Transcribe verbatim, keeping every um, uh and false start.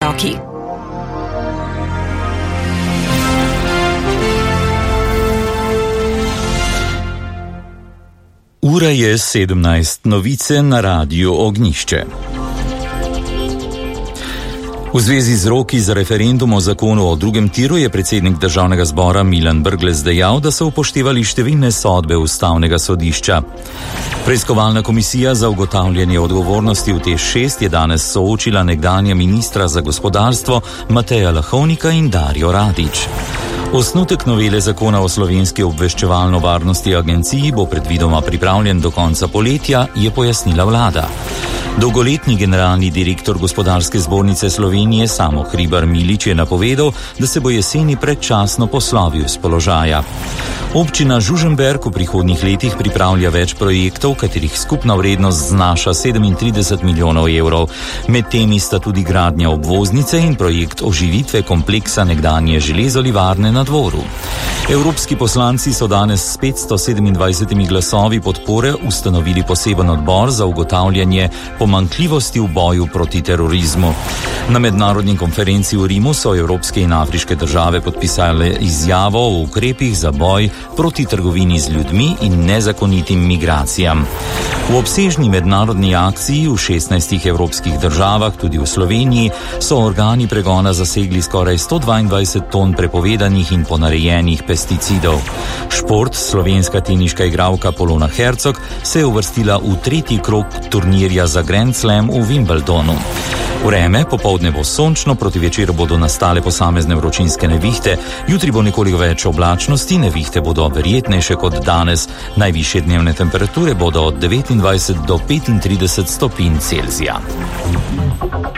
roki. Ura je sedemnajst, novice na Radiu Ognjišče. V zvezi z roki za referendum o zakonu o drugem tiru je predsednik državnega zbora Milan Brglez dejal, da so upoštevali številne sodbe ustavnega sodišča. Preiskovalna komisija za ugotavljanje odgovornosti v T E Š šest je danes soočila nekdanja ministra za gospodarstvo Mateja Lahovnika in Darjo Radić. Osnutek novele zakona o slovenski obveščevalno-varnosti agenciji bo predvidoma pripravljen do konca poletja, je pojasnila vlada. Dolgoletni generalni direktor Gospodarske zbornice Slovenije Samo Hribar Milič je napovedal, da se bo jeseni predčasno poslovil z položaja. Občina Žužemberk v prihodnjih letih pripravlja več projektov, katerih skupna vrednost znaša sedemintrideset milijonov evrov. Med temi sta tudi gradnja obvoznice in projekt oživitve kompleksa nekdanje železolivarne na Dvoru. Evropski poslanci so danes s petsto sedemindvajsetimi glasovi podpore ustanovili poseben odbor za ugotavljanje pomanjkljivosti v boju proti terorizmu. Na mednarodni konferenci v Rimu so evropske in afriške države podpisale izjavo o ukrepih za boj proti trgovini z ljudmi in nezakonitim migracijam. V obsežni mednarodni akciji v šestnajstih evropskih državah, tudi v Sloveniji, so organi pregona zasegli skoraj sto dvaindvajset ton prepovedanih in ponarejenih pesticidov. Šport, slovenska teniška igralka Polona Hercog se je uvrstila v tretji krog turnirja za Grand Slam v Wimbledonu. Vreme, popoldne bo sončno, proti večeru bodo nastale posamezne vročinske nevihte, jutri bo nekoliko več oblačnosti, nevihte bodo verjetnejše kot danes, najvišje dnevne temperature bodo od devetindvajset do petintrideset stopinj Celzija.